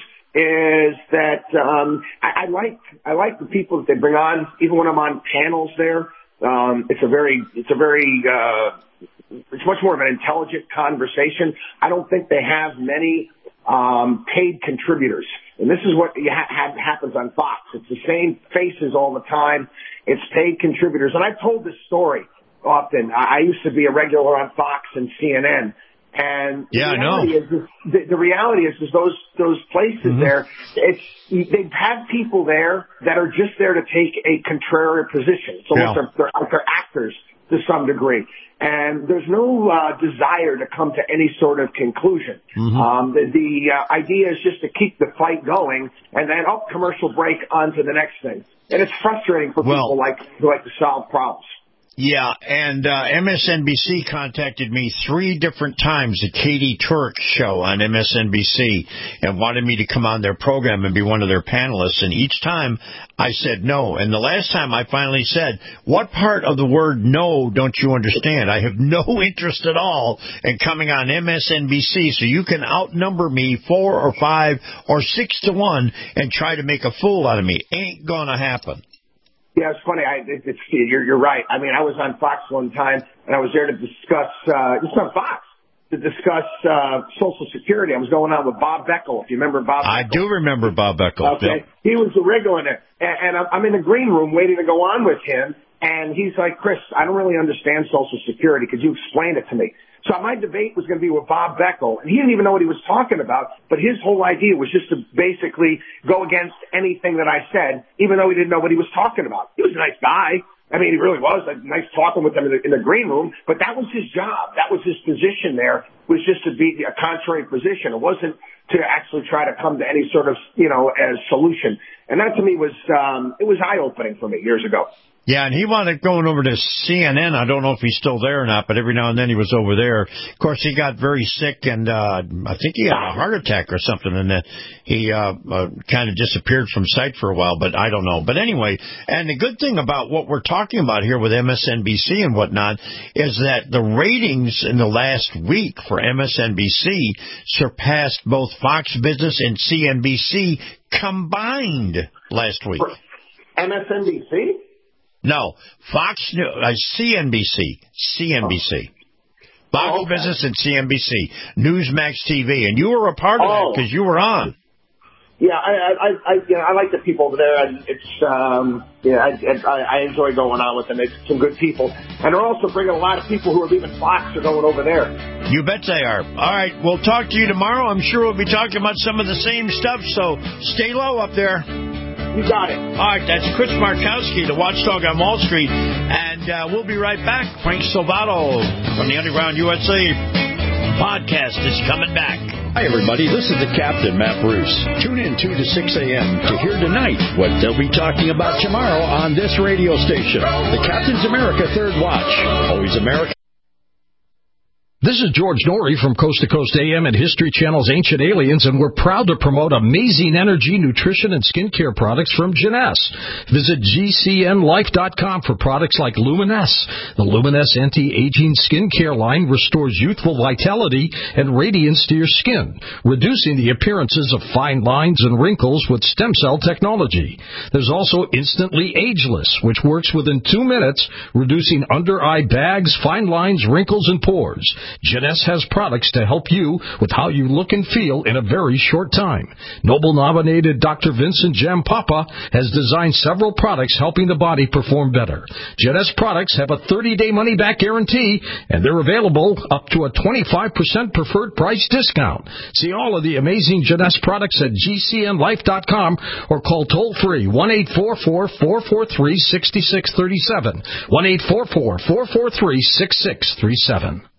Speaker 10: is that um, I, I like I like the people that they bring on, even when I'm on panels there. Um, it's a very it's a very uh, it's much more of an intelligent conversation. I don't think they have many um, paid contributors. And this is what ha- ha- happens on Fox. It's the same faces all the time. It's paid contributors. And I've told this story often. I, I used to be a regular on Fox and C N N. And
Speaker 5: yeah,
Speaker 10: the reality
Speaker 5: I know.
Speaker 10: is, is the, the reality is, is those those places mm-hmm. there. It's they've had people there that are just there to take a contrarian position. It's almost yeah. they're, they're, they're actors to some degree. And there's no uh, desire to come to any sort of conclusion. Mm-hmm. Um, the the uh, idea is just to keep the fight going, and then up oh, commercial break on to the next thing. And it's frustrating for well, people like who like to solve problems.
Speaker 5: Yeah, and uh, M S N B C contacted me three different times, the Katie Turk show on M S N B C, and wanted me to come on their program and be one of their panelists. And each time I said no. And the last time I finally said, what part of the word no don't you understand? I have no interest at all in coming on M S N B C, so you can outnumber me four or five or six to one and try to make a fool out of me. Ain't gonna happen.
Speaker 10: Yeah, it's funny. I, it, it's you're, you're right. I mean, I was on Fox one time, and I was there to discuss. Uh, it's on Fox to discuss uh, Social Security. I was going on with Bob Beckel. If you remember Bob,
Speaker 5: I
Speaker 10: Beckel.
Speaker 5: do remember Bob Beckel.
Speaker 10: Okay,
Speaker 5: yep.
Speaker 10: He was the regular in there, and, and I'm in the green room waiting to go on with him. And he's like, Chris, I don't really understand Social Security. Could you explain it to me? So my debate was going to be with Bob Beckel, and he didn't even know what he was talking about, but his whole idea was just to basically go against anything that I said, even though he didn't know what he was talking about. He was a nice guy. I mean, he really was. Like, nice talking with him in the, in the green room, but that was his job. That was his position there, was just to be a contrary position. It wasn't to actually try to come to any sort of, you know, as solution. And that to me was, um, it was eye-opening for me years ago.
Speaker 5: Yeah, and he wanted going over to C N N. I don't know if he's still there or not, but every now and then he was over there. Of course, he got very sick, and uh I think he had a heart attack or something, and uh, he uh, uh kind of disappeared from sight for a while, but I don't know. But anyway, and the good thing about what we're talking about here with M S N B C and whatnot is that the ratings in the last week for M S N B C surpassed both Fox Business and C N B C combined last week.
Speaker 10: M S N B C?
Speaker 5: No, Fox News, uh, C N B C, C N B C. Fox oh, okay. Business and C N B C, Newsmax T V, and you were a part of oh. that because you were on.
Speaker 10: Yeah, I, I, I, you know, I like the people over there, and it's, um, yeah, I, I enjoy going on with them. It's some good people, and they're also bringing a lot of people who are leaving Fox are going over there.
Speaker 5: You bet they are. All right, we'll talk to you tomorrow. I'm sure we'll be talking about some of the same stuff. So stay low up there.
Speaker 10: You got it.
Speaker 5: All right, that's Chris Markowski, the watchdog on Wall Street. And uh, we'll be right back. Frank Salvato from the Underground U S A podcast is coming back.
Speaker 2: Hi, everybody. This is the Captain, Matt Bruce. Tune in two to six a.m. to hear tonight what they'll be talking about tomorrow on this radio station. The Captain's America Third Watch. Always America.
Speaker 6: This is George Norrie from Coast to Coast A M and History Channel's Ancient Aliens, and we're proud to promote amazing energy, nutrition, and skincare products from Jeunesse. Visit G C N life dot com for products like Luminesse. The Luminesse anti-aging skincare line restores youthful vitality and radiance to your skin, reducing the appearances of fine lines and wrinkles with stem cell technology. There's also Instantly Ageless, which works within two minutes, reducing under-eye bags, fine lines, wrinkles, and pores. Jeunesse has products to help you with how you look and feel in a very short time. Nobel-nominated Doctor Vincent Jampapa has designed several products helping the body perform better. Jeunesse products have a thirty-day money-back guarantee, and they're available up to a twenty-five percent preferred price discount. See all of the amazing Jeunesse products at G C N life dot com or call toll-free one eight four four, four four three, six six three seven, one eight four four, four four three, six six three seven.